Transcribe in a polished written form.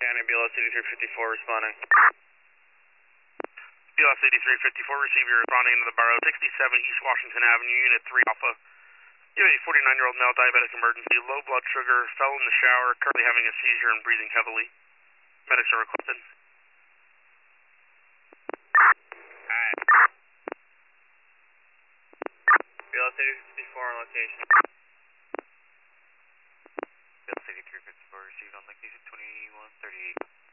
County BLS 8354 responding. BLS 8354, receive your responding to the Barrow 67 East Washington Avenue, Unit 3 Alpha. You have a 49-year-old male diabetic emergency, low blood sugar, fell in the shower, currently having a seizure and breathing heavily. Medics are requested. Alright. BLS 8354 on location. BLS 8354 received on location 2138.